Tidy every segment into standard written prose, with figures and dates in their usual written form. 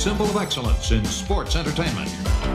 symbol of excellence in sports entertainment.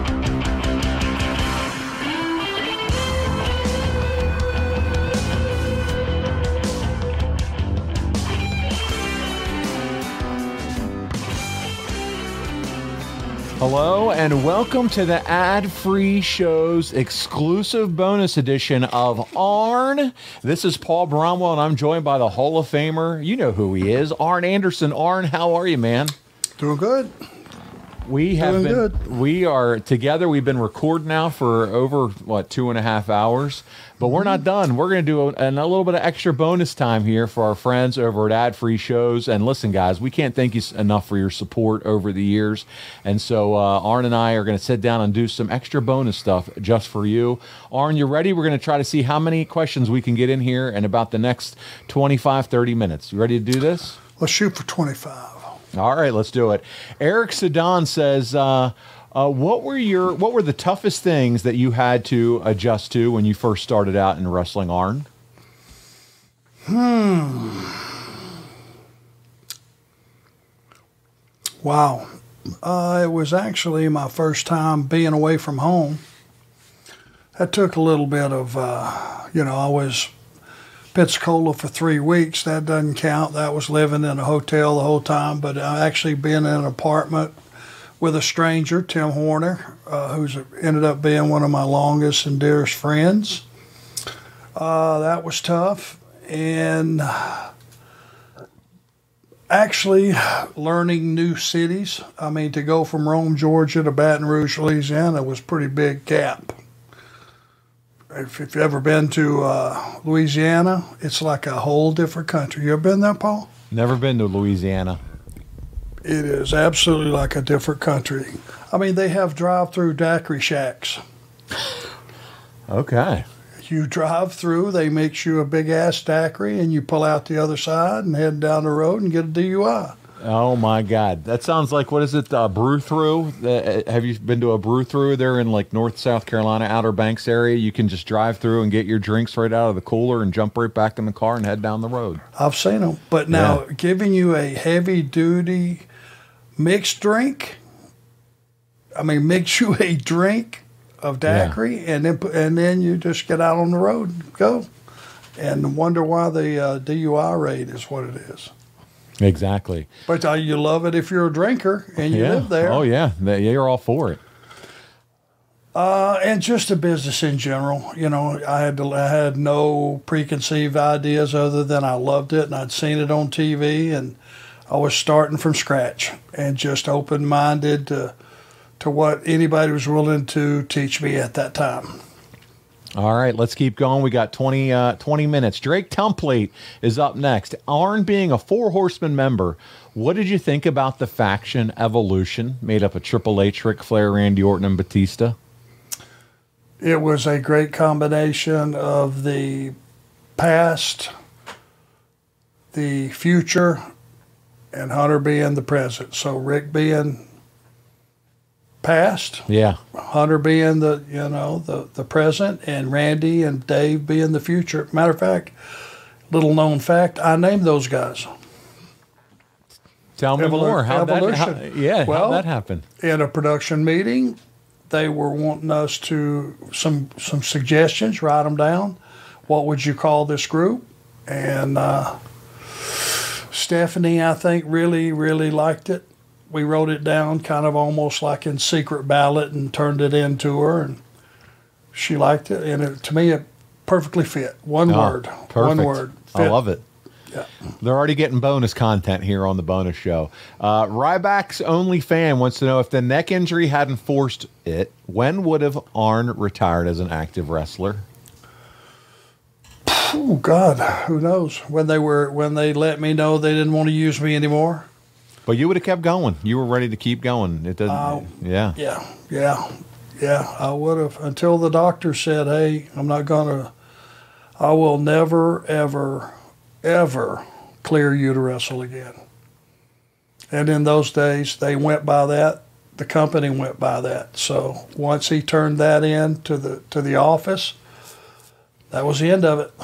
Hello and welcome to the Ad-Free Show's exclusive bonus edition of ARN. This is Paul Bromwell and I'm joined by the Hall of Famer. You know who he is, Arn Anderson. Arn, how are you, man? Doing good. We are together. We've been recording now for over, 2.5 hours, but we're not done. We're going to do a little bit of extra bonus time here for our friends over at Ad-Free Shows. And listen, guys, we can't thank you enough for your support over the years. And so Arn and I are going to sit down and do some extra bonus stuff just for you. Arn, you ready? We're going to try to see how many questions we can get in here in about the next 25, 30 minutes. You ready to do this? Let's shoot for 25. All right, let's do it. Eric Sedan says, what were the toughest things that you had to adjust to when you first started out in wrestling, Arn? Wow. It was actually my first time being away from home. That took a little bit of, I was Pensacola for 3 weeks. That doesn't count. That was living in a hotel the whole time, but actually being in an apartment with a stranger, Tim Horner, who's ended up being one of my longest and dearest friends. That was tough. And actually learning new cities. I mean, to go from Rome, Georgia to Baton Rouge, Louisiana was a pretty big gap. If you've ever been to Louisiana, it's like a whole different country. You ever been there, Paul? Never been to Louisiana. It is absolutely like a different country. I mean, they have drive-through daiquiri shacks. Okay. You drive through, they mix you a big-ass daiquiri, and you pull out the other side and head down the road and get a DUI. Oh, my God. That sounds like, what is it, brew through? Have you been to a brew through there in like North South Carolina, Outer Banks area? You can just drive through and get your drinks right out of the cooler and jump right back in the car and head down the road. I've seen them. But now, giving you a heavy-duty mixed drink, mix you a drink of daiquiri, and then you just get out on the road and go. And wonder why the DUI rate is what it is. Exactly. But you love it if you're a drinker and you live there. Oh, yeah. You're all for it. And just the business in general. I had no preconceived ideas other than I loved it and I'd seen it on TV, and I was starting from scratch and just open-minded to what anybody was willing to teach me at that time. All right, let's keep going. We got 20 minutes. Drake Template is up next. Arn, being a Four Horsemen member, what did you think about the faction Evolution, made up of Triple H, Ric Flair, Randy Orton, and Batista? It was a great combination of the past, the future, and Hunter being the present. So Rick being past, Hunter being the present, and Randy and Dave being the future. Matter of fact, little known fact, I named those guys. Tell me more. How'd that happen? In a production meeting, they were wanting us to some suggestions, write them down. What would you call this group? And Stephanie, I think, really, really liked it. We wrote it down kind of almost like in secret ballot and turned it into her, and she liked it. And to me, it perfectly fit. One word. Perfect. One word. Fit. I love it. Yeah. They're already getting bonus content here on the bonus show. Ryback's only fan wants to know, if the neck injury hadn't forced it, when would have Arn retired as an active wrestler? Oh God, who knows? When they let me know they didn't want to use me anymore. But you would have kept going. You were ready to keep going. It doesn't. Yeah. I would have, until the doctor said, "Hey, I will never, ever, ever clear you to wrestle again." And in those days, they went by that. The company went by that. So once he turned that in to the office, that was the end of it.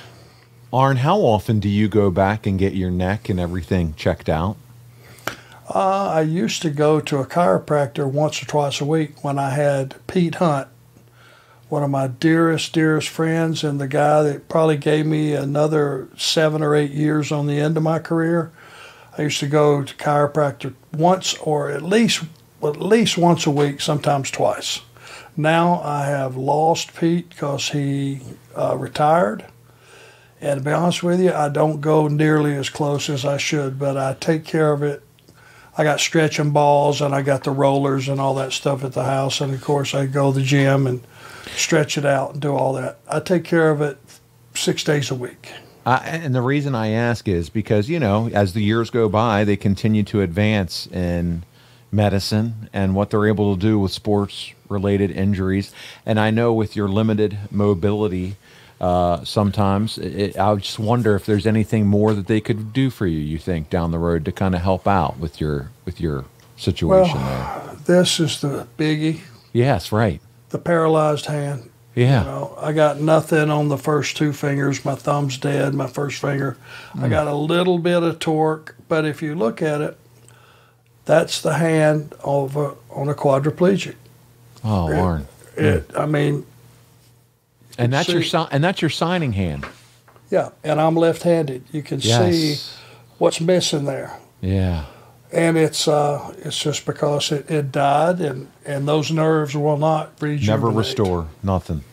Arn, how often do you go back and get your neck and everything checked out? I used to go to a chiropractor once or twice a week when I had Pete Hunt, one of my dearest friends, and the guy that probably gave me another 7 or 8 years on the end of my career. I used to go to chiropractor once or at least once a week, sometimes twice. Now I have lost Pete because he retired. And to be honest with you, I don't go nearly as close as I should, but I take care of it. I got stretching balls and I got the rollers and all that stuff at the house. And of course I go to the gym and stretch it out and do all that. I take care of it 6 days a week. And the reason I ask is because, as the years go by, they continue to advance in medicine and what they're able to do with sports-related injuries. And I know with your limited mobility, sometimes I just wonder if there's anything more that they could do for you, you think, down the road to kind of help out with your situation there. This is the biggie. Yes, right. The paralyzed hand. Yeah. I got nothing on the first 2 fingers. My thumb's dead, my first finger. I got a little bit of torque, but if you look at it, that's the hand on a quadriplegic. Oh, Warren. I mean, and that's your signing hand. Yeah, and I'm left-handed. You can see what's missing there. Yeah. And it's just because it died, and those nerves will not regenerate. Never restore. Nothing.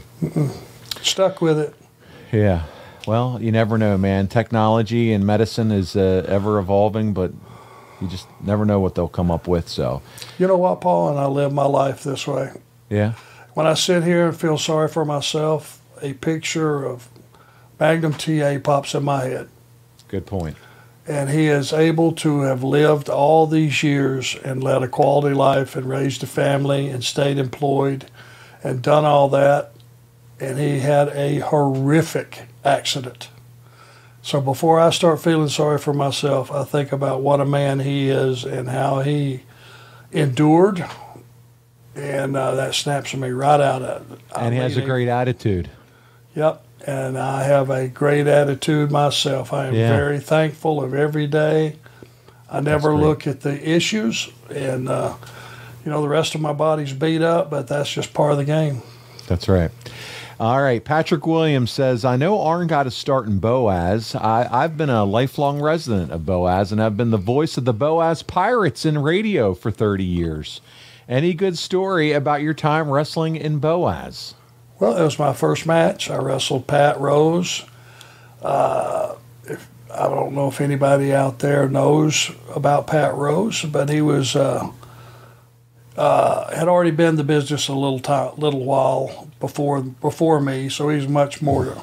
Stuck with it. Yeah. Well, you never know, man. Technology and medicine is ever evolving, but you just never know what they'll come up with. So, you know what, Paul? And I live my life this way. Yeah. When I sit here and feel sorry for myself, a picture of Magnum TA pops in my head. Good point. And he is able to have lived all these years and led a quality life and raised a family and stayed employed and done all that. And he had a horrific accident. So before I start feeling sorry for myself, I think about what a man he is and how he endured. And that snaps me right out of it. And he has a great attitude. Yep. And I have a great attitude myself. I am very thankful of every day. I never look at the issues. And, the rest of my body's beat up, but that's just part of the game. That's right. All right. Patrick Williams says, I know Arn got a start in Boaz. I've been a lifelong resident of Boaz, and I've been the voice of the Boaz Pirates in radio for 30 years. Any good story about your time wrestling in Boaz? Well, it was my first match. I wrestled Pat Rose. I don't know if anybody out there knows about Pat Rose, but he was had already been in the business a little while before me, so he's much more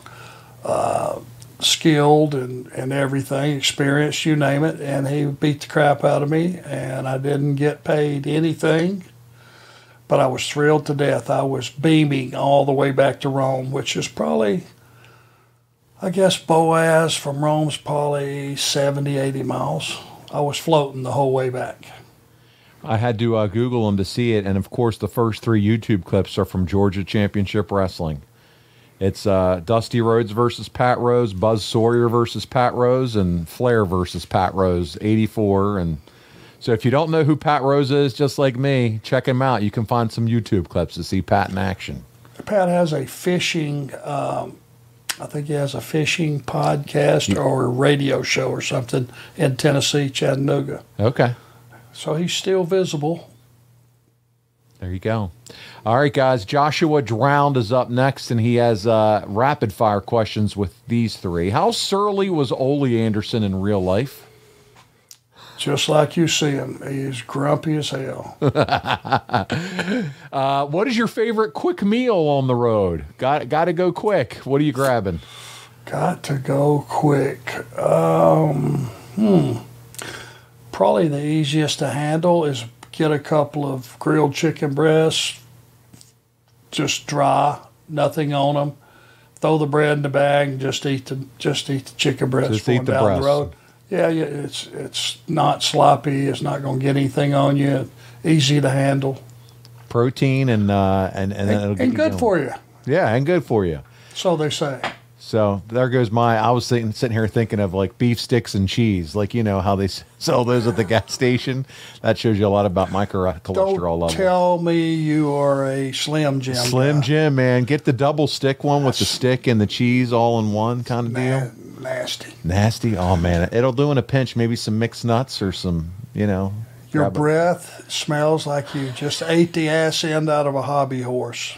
skilled and everything, experienced, you name it. And he beat the crap out of me, and I didn't get paid anything. But I was thrilled to death. I was beaming all the way back to Rome, which is probably, I guess, Boaz from Rome's probably 70, 80 miles. I was floating the whole way back. I had to Google him to see it, and of course the first 3 YouTube clips are from Georgia Championship Wrestling. It's Dusty Rhodes versus Pat Rose, Buzz Sawyer versus Pat Rose, and Flair versus Pat Rose, 84, and... So if you don't know who Pat Rose is, just like me, check him out. You can find some YouTube clips to see Pat in action. Pat has a fishing, I think he has a fishing podcast or a radio show or something in Tennessee, Chattanooga. Okay. So he's still visible. There you go. All right, guys. Joshua Drowned is up next, and he has rapid-fire questions with these 3. How surly was Ole Anderson in real life? Just like you see him. He's grumpy as hell. What is your favorite quick meal on the road? Got to go quick. What are you grabbing? Got to go quick. Probably the easiest to handle is get a couple of grilled chicken breasts, just dry, nothing on them. Throw the bread in the bag and just eat the chicken breasts. Just eat the down breast. The road. Yeah, it's not sloppy. It's not going to get anything on you. Easy to handle. Protein and good for you. Yeah, and good for you. So they say. So there goes I was sitting here thinking of like beef sticks and cheese, like you know how they sell those at the gas station. That shows you a lot about my cholesterol level. Don't tell me you are a Slim Jim. Slim Jim, man, get the double stick one with the stick and the cheese all in one kind of deal. Nasty. Oh man, it'll do in a pinch. Maybe some mixed nuts or some, you know. Your breath smells like you just ate the ass end out of a hobby horse.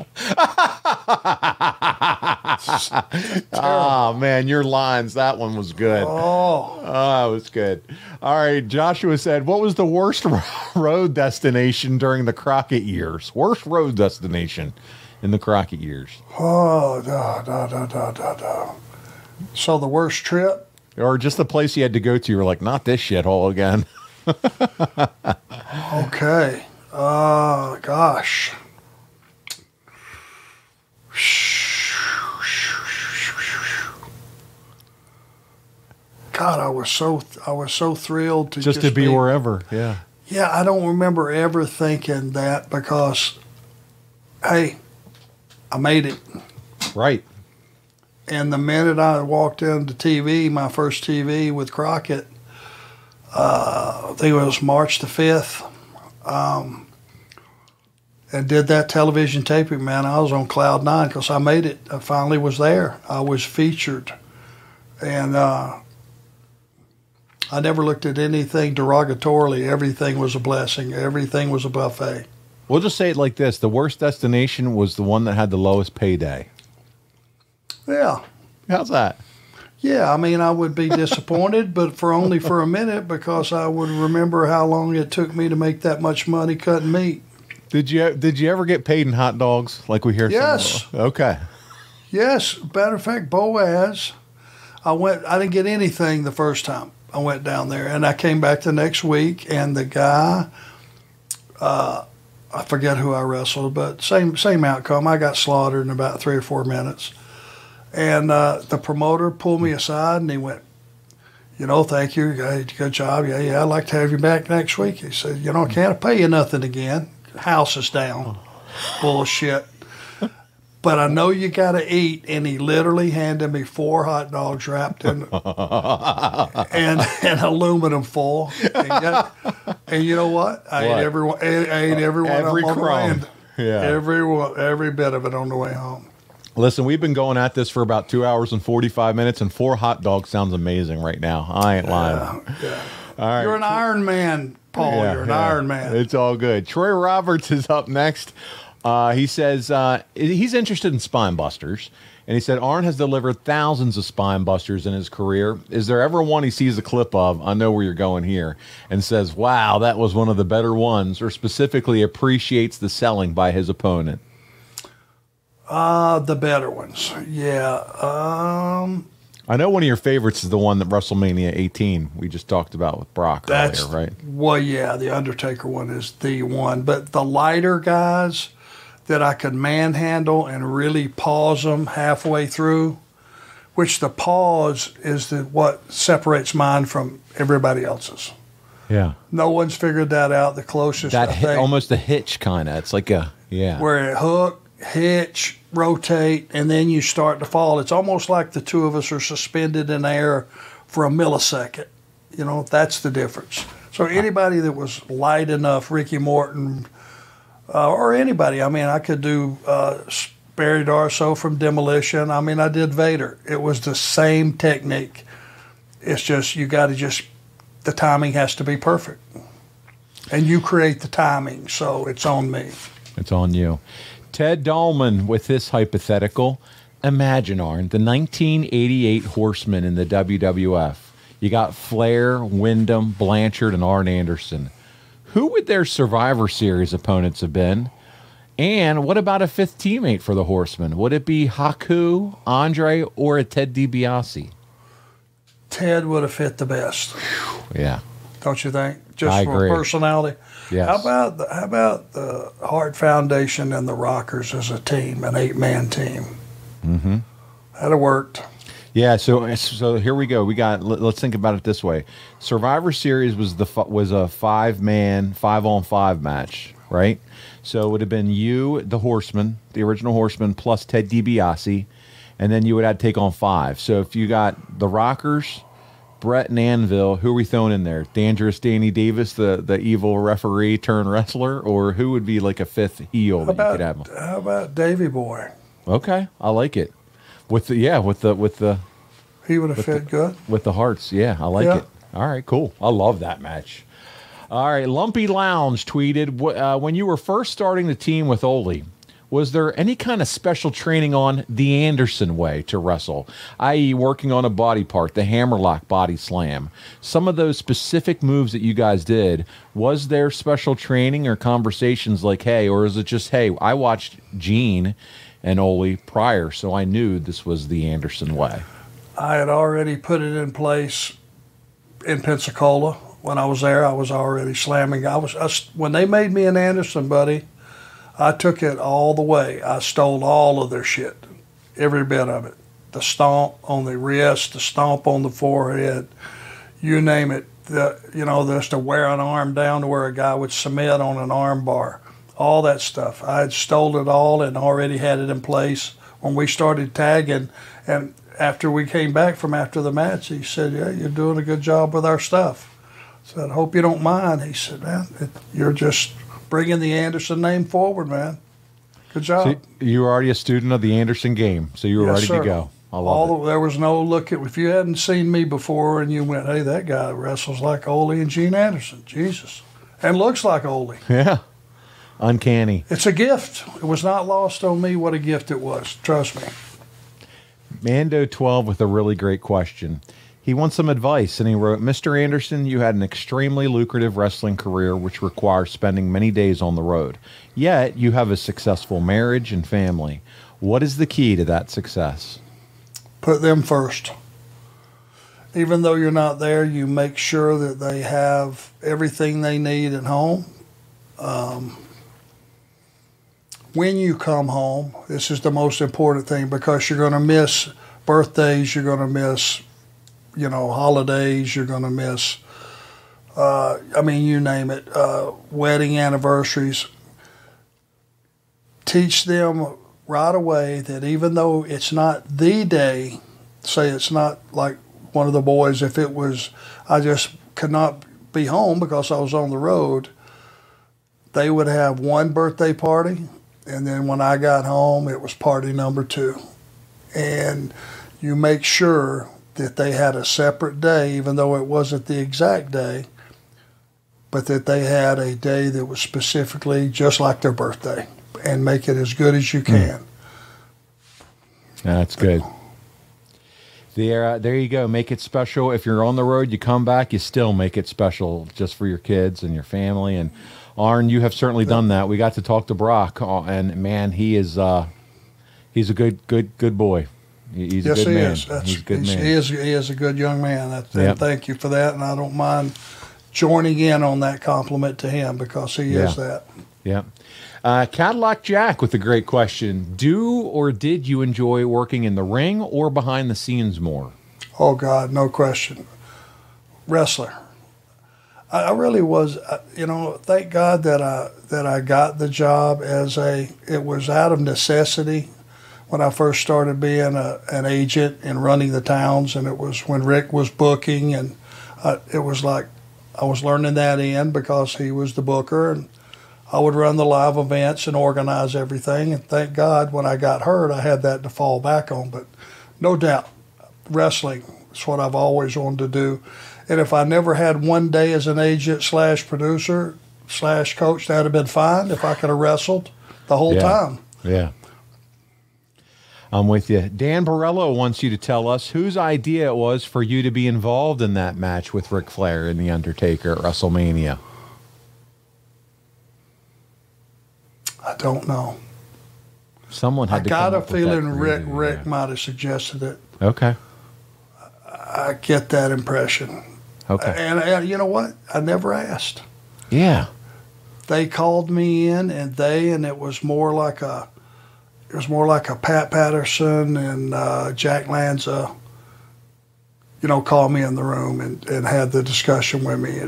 Oh, man, your lines. That one was good. Oh, it was good. All right, Joshua said, what was the worst road destination during the Crockett years? Worst road destination in the Crockett years? Oh, no. So the worst trip? Or just the place you had to go to. You're like, not this shithole again. Okay. Gosh. God, I was so thrilled to just to be wherever. Yeah. Yeah, I don't remember ever thinking that because, hey, I made it. Right. And the minute I walked into TV, my first TV with Crockett, I think it was March the 5th, and did that television taping, man, I was on cloud nine because I made it. I finally was there. I was featured. And I never looked at anything derogatorily. Everything was a blessing. Everything was a buffet. We'll just say it like this. The worst destination was the one that had the lowest payday. Yeah. How's that? Yeah, I mean, I would be disappointed, but only for a minute because I would remember how long it took me to make that much money cutting meat. Did you ever get paid in hot dogs like we hear? Yes. Okay. Yes. Matter of fact, Boaz, I didn't get anything the first time I went down there, and I came back the next week, and the guy, I forget who I wrestled, but same outcome. I got slaughtered in about 3 or 4 minutes. And the promoter pulled me aside and he went, thank you, good job. Yeah, I'd like to have you back next week. He said, I can't pay you nothing again. House is down. Bullshit. But I know you got to eat. And he literally handed me 4 hot dogs wrapped in and aluminum foil. And you know what? I ate every one. Every crumb. Yeah. Every bit of it on the way home. Listen, we've been going at this for about 2 hours and 45 minutes, and 4 hot dogs sounds amazing right now. I ain't lying. Yeah. All right. You're an Iron Man, Paul. Yeah, You're an Iron Man. It's all good. Troy Roberts is up next. He says he's interested in spine busters, and he said Arn has delivered thousands of spine busters in his career. Is there ever one he sees a clip of, I know where you're going here, and says, wow, that was one of the better ones, or specifically appreciates the selling by his opponent? The better ones, yeah. I know one of your favorites is the one that WrestleMania 18 we just talked about with Brock earlier, right? Well, yeah, the Undertaker one is the one. But the lighter guys that I could manhandle and really pause them halfway through, which the pause is what separates mine from everybody else's. Yeah. No one's figured that out. The closest, almost a hitch kind of. It's like where it hook, hitch, rotate, and then you start to fall. It's almost like the two of us are suspended in air for a millisecond. That's the difference. So anybody that was light enough, Ricky Morton, or anybody, I mean, I could do Barry Darsow from Demolition. I mean, I did Vader. It was the same technique. It's just, the timing has to be perfect. And you create the timing, so it's on me. It's on you. Ted Dahlman with this hypothetical. Imagine, Arn, the 1988 Horsemen in the WWF. You got Flair, Wyndham, Blanchard, and Arn Anderson. Who would their Survivor Series opponents have been? And what about a 5th teammate for the Horsemen? Would it be Haku, Andre, or a Ted DiBiase? Ted would have fit the best. Yeah. Don't you think? Just I for agree. Personality. Yes. How about the Hart Foundation and the Rockers as a team, an 8-man team? Mm-hmm. That'd have worked. Yeah. So here we go. Let's think about it this way. Survivor Series was a 5-man, 5-on-5 match, right? So it would have been you, the Horseman, the original Horseman, plus Ted DiBiase, and then you would have to take on 5. So if you got the Rockers, Brett and Anvil, who are we throwing in there? Dangerous Danny Davis, the evil referee turned wrestler, or who would be like a 5th heel that you could have? How about Davy Boy? Okay, I like it. With the he would have fit good with the Hearts. Yeah, I like it. All right, cool. I love that match. All right, Lumpy Lounge tweeted, when you were first starting the team with Ole, was there any kind of special training on the Anderson way to wrestle, i.e. working on a body part, the hammerlock body slam? Some of those specific moves that you guys did, was there special training or conversations like, hey, or is it just, hey, I watched Gene and Ole prior, so I knew this was the Anderson way? I had already put it in place in Pensacola. When I was there, I was already slamming. When they made me an Anderson, buddy, I took it all the way. I stole all of their shit, every bit of it. The stomp on the wrist, the stomp on the forehead, you name it. Just to wear an arm down to where a guy would submit on an arm bar, all that stuff. I had stole it all and already had it in place. When we started tagging, and after we came back from after the match, he said, yeah, you're doing a good job with our stuff. I said, hope you don't mind. He said, man, you're just bringing the Anderson name forward, man. Good job. So you were already a student of the Anderson game, so you were ready to go. I love it. There was no look at, if you hadn't seen me before and you went, hey, that guy wrestles like Ole and Gene Anderson. Jesus. And looks like Ole. Yeah. Uncanny. It's a gift. It was not lost on me what a gift it was. Trust me. Mando12 with a really great question. He wants some advice, and he wrote, Mr. Anderson, you had an extremely lucrative wrestling career which requires spending many days on the road. Yet, you have a successful marriage and family. What is the key to that success? Put them first. Even though you're not there, you make sure that they have everything they need at home. When you come home, this is the most important thing, because you're going to miss birthdays, you're going to miss holidays, you're going to miss, you name it, wedding anniversaries. Teach them right away that even though it's not the day, say it's not like one of the boys, if it was, I just could not be home because I was on the road, they would have one birthday party, and then when I got home, it was party number 2. And you make sure that they had a separate day, even though it wasn't the exact day, but that they had a day that was specifically just like their birthday, and make it as good as you can. That's good. There you go. Make it special. If you're on the road, you come back, you still make it special just for your kids and your family. And Arn, you have certainly done that. We got to talk to Brock, and man, he's a good boy. He's a good man. Is. He's a good man. He is a good young man. Thank you for that, and I don't mind joining in on that compliment to him, because he is that. Yeah. Cadillac Jack with a great question. Do or did you enjoy working in the ring or behind the scenes more? Oh, God, no question. Wrestler. I really was, thank God that I got the job it was out of necessity. When I first started being an agent and running the towns, and it was when Rick was booking, and it was like I was learning that in because he was the booker, and I would run the live events and organize everything. And thank God when I got hurt, I had that to fall back on. But no doubt, wrestling is what I've always wanted to do. And if I never had one day as an agent / producer / coach, that would have been fine if I could have wrestled the whole time. Yeah. I'm with you. Dan Borello wants you to tell us whose idea it was for you to be involved in that match with Ric Flair and The Undertaker at WrestleMania. I don't know. Someone had to come up with that. I got a feeling Rick might have suggested it. Okay. I get that impression. Okay. And you know what? I never asked. Yeah. They called me in, and it was more like a Pat Patterson and Jack Lanza, called me in the room and had the discussion with me.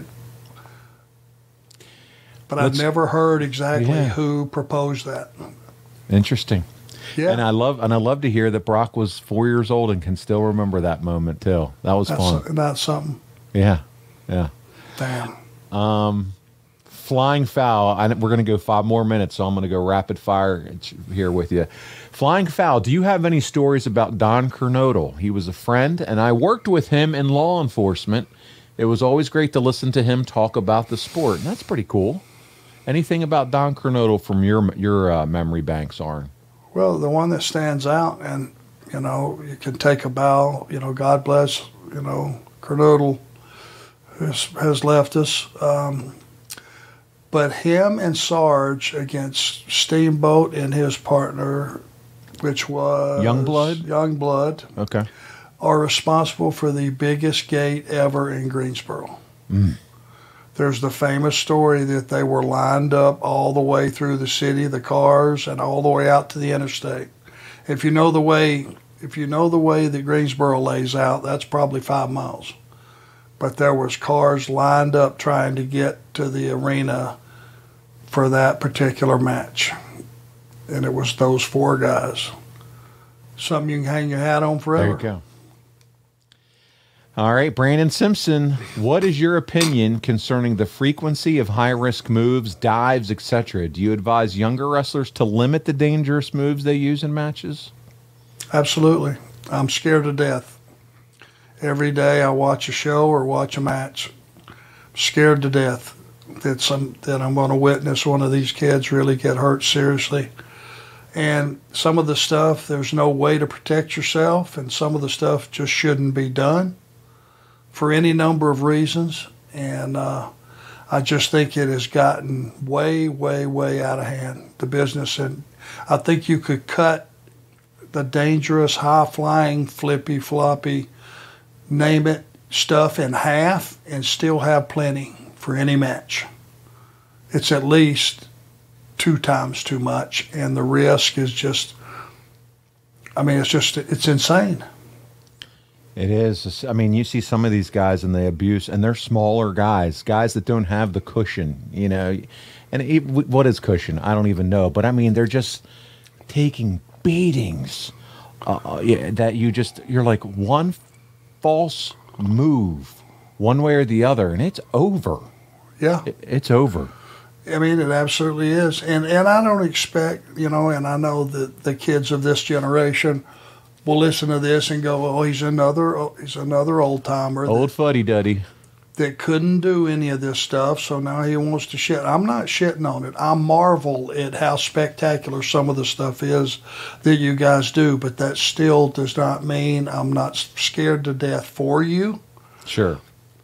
But I've never heard exactly who proposed that. Interesting. Yeah. And I love to hear that Brock was 4 years old and can still remember that moment too. That was fun. That's something. Yeah. Yeah. Damn. Flying foul. We're going to go 5 more minutes, so I'm going to go rapid fire here with you. Flying foul. Do you have any stories about Don Kernodle? He was a friend, and I worked with him in law enforcement. It was always great to listen to him talk about the sport, and that's pretty cool. Anything about Don Kernodle from your memory banks, Arn? Well, the one that stands out, and you can take a bow. God bless. Kernodle has left us. But him and Sarge against Steamboat and his partner, which was Youngblood, okay, are responsible for the biggest gate ever in Greensboro. There's the famous story that they were lined up all the way through the city, the cars, and all the way out to the interstate. If you know the way that Greensboro lays out, that's probably 5 miles. But there was cars lined up trying to get to the arena for that particular match. And it was those 4 guys. Something you can hang your hat on forever. There you go. All right, Brandon Simpson, what is your opinion concerning the frequency of high-risk moves, dives, etc.? Do you advise younger wrestlers to limit the dangerous moves they use in matches? Absolutely. I'm scared to death. Every day I watch a show or watch a match. I'm scared to death that I'm going to witness one of these kids really get hurt seriously. And some of the stuff, there's no way to protect yourself, and some of the stuff just shouldn't be done for any number of reasons. And I just think it has gotten way, way, way out of hand, the business. And I think you could cut the dangerous, high-flying, flippy-floppy, name it, stuff in half and still have plenty for any match. It's at least 2 times too much, and the risk is just, it's insane. It is. I mean, you see some of these guys and they abuse, and they're smaller guys that don't have the cushion, and what is cushion? I don't even know, but I mean, they're just taking beatings that you're like one false move one way or the other, and it's over. Yeah. It's over. I mean, it absolutely is. And I don't expect, and I know that the kids of this generation will listen to this and go, oh, he's another old-timer. Old fuddy-duddy. That couldn't do any of this stuff, so now he wants to shit. I'm not shitting on it. I marvel at how spectacular some of the stuff is that you guys do, but that still does not mean I'm not scared to death for you. Sure.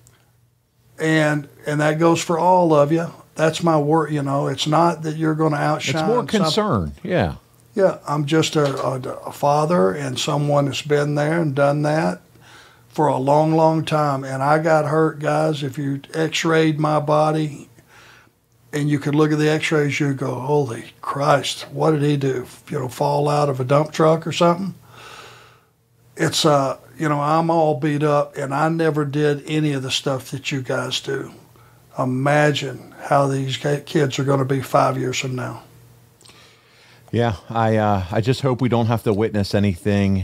And that goes for all of you. That's my word. It's not that you're going to outshine. It's more concern. Yeah. Yeah, I'm just a father and someone that's been there and done that for a long, long time. And I got hurt, guys. If you x-rayed my body and you could look at the x-rays, you'd go, holy Christ, what did he do? Fall out of a dump truck or something? It's, I'm all beat up, and I never did any of the stuff that you guys do. Imagine how these kids are going to be 5 years from now. Yeah, I just hope we don't have to witness anything.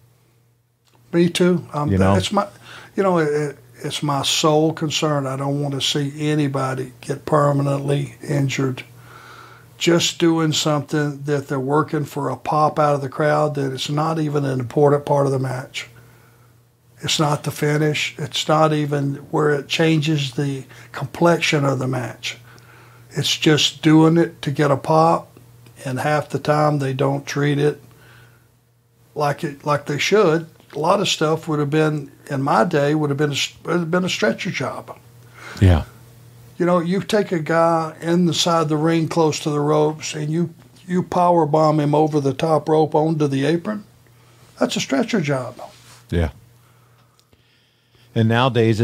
Me too. It's my, it's my sole concern. I don't want to see anybody get permanently injured just doing something that they're working for a pop out of the crowd that it's not even an important part of the match. It's not the finish. It's not even where it changes the complexion of the match. It's just doing it to get a pop, and half the time they don't treat it like they should. A lot of stuff would have been, in my day, would have been a stretcher job. Yeah. You take a guy inside the ring close to the ropes and you power bomb him over the top rope onto the apron. That's a stretcher job. Yeah. And nowadays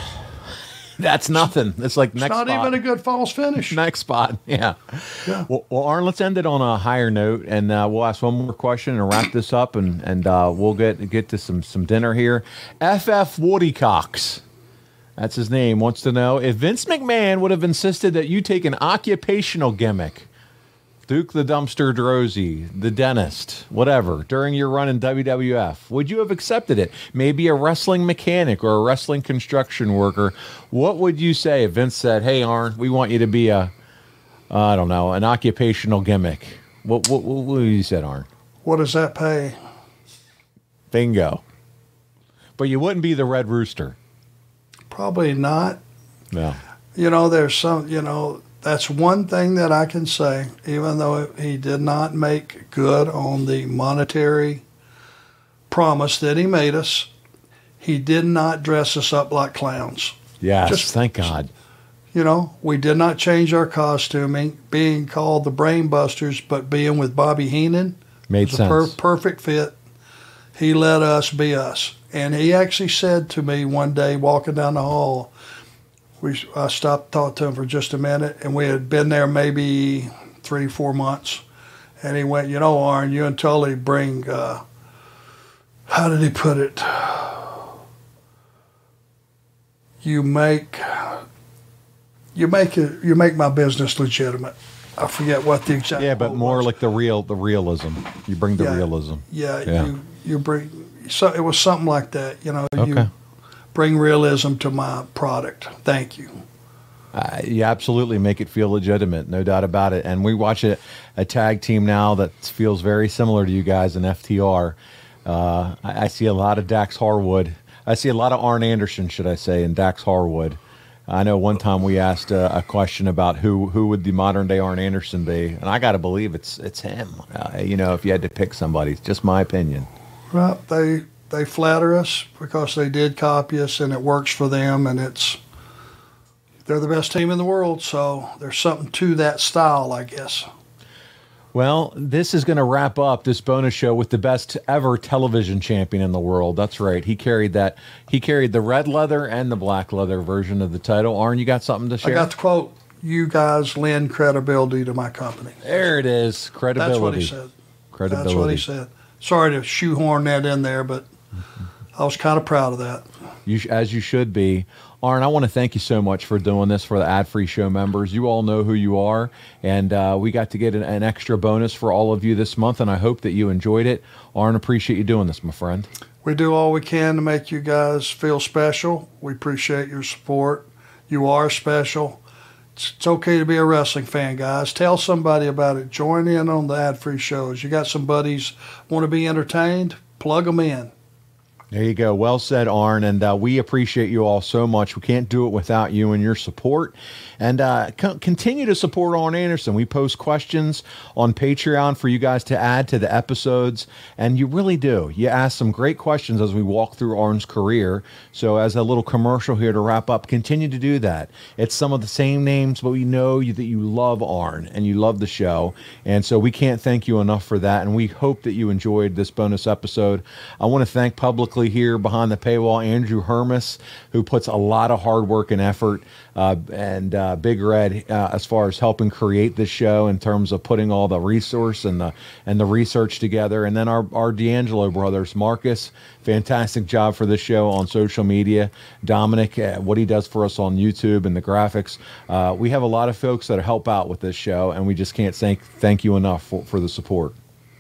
that's nothing. It's like next spot. It's not even a good false finish. Next spot. Yeah. Well, Arn, let's end it on a higher note, and we'll ask one more question and wrap this up, and we'll get to some dinner here. FF Woody Cox, that's his name, wants to know if Vince McMahon would have insisted that you take an occupational gimmick Duke the Dumpster Droese, the dentist, whatever, during your run in WWF, would you have accepted it? Maybe a wrestling mechanic or a wrestling construction worker. What would you say if Vince said, hey, Arn, we want you to be an occupational gimmick? What would you say, Arn? What does that pay? Bingo. But you wouldn't be the Red Rooster. Probably not. No. There's some, that's one thing that I can say, even though he did not make good on the monetary promise that he made us, he did not dress us up like clowns. Yes, thank God. We did not change our costuming, being called the Brain Busters, but being with Bobby Heenan. Made sense. Perfect fit. He let us be us. And he actually said to me one day, walking down the hall, I stopped, talked to him for just a minute, and we had been there maybe 3-4 months. And he went, Arn, you and Tully bring, how did he put it? You make my business legitimate. I forget what the exact. Yeah, but more was. Like the realism. You bring the realism. Yeah. You bring. So it was something like that. You bring realism to my product. Thank you. You absolutely make it feel legitimate, no doubt about it. And we watch a tag team now that feels very similar to you guys in FTR. I see a lot of Dax Harwood. I see a lot of Arn Anderson, should I say, in Dax Harwood. I know one time we asked a question about who would the modern day Arn Anderson be, and I got to believe it's him. If you had to pick somebody, it's just my opinion. Well, they flatter us because they did copy us, and it works for them, and they're the best team in the world, so there's something to that style, I guess. Well, this is going to wrap up this bonus show with the best ever television champion in the world. That's right. He carried that. He carried the red leather and the black leather version of the title. Arn, you got something to share? I got the quote, you guys lend credibility to my company. There it is. Credibility. That's what he said. Credibility. That's what he said. Sorry to shoehorn that in there, but I was kind of proud of that. As you should be. Arn, I want to thank you so much for doing this for the ad-free show members. You all know who you are, and we got to get an extra bonus for all of you this month, and I hope that you enjoyed it. Arn, appreciate you doing this, my friend. We do all we can to make you guys feel special. We appreciate your support. You are special. It's okay to be a wrestling fan, guys. Tell somebody about it. Join in on the ad-free shows. You got some buddies want to be entertained? Plug them in. There you go. Well said, Arn. And we appreciate you all so much. We can't do it without you and your support. And continue to support Arn Anderson. We post questions on Patreon for you guys to add to the episodes. And you really do. You ask some great questions as we walk through Arn's career. So as a little commercial here to wrap up, continue to do that. It's some of the same names, but we know that you love Arn and you love the show. And so we can't thank you enough for that. And we hope that you enjoyed this bonus episode. I want to thank publicly here behind the paywall Andrew Hermes, who puts a lot of hard work and effort, and Big Red as far as helping create this show in terms of putting all the resource and the research together. And then our D'Angelo brothers, Marcus, fantastic job for this show on social media. Dominic, what he does for us on YouTube and the graphics. We have a lot of folks that help out with this show, and we just can't thank you enough for the support.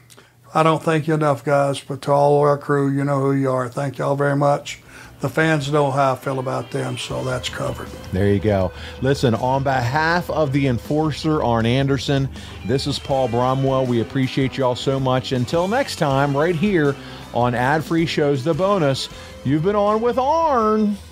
I don't thank you enough, guys, but to all our crew, you know who you are. Thank you all very much. The fans know how I feel about them, so that's covered. There you go. Listen, on behalf of the Enforcer, Arn Anderson, this is Paul Bromwell. We appreciate you all so much. Until next time, right here on Ad Free Shows The Bonus, you've been on with Arn.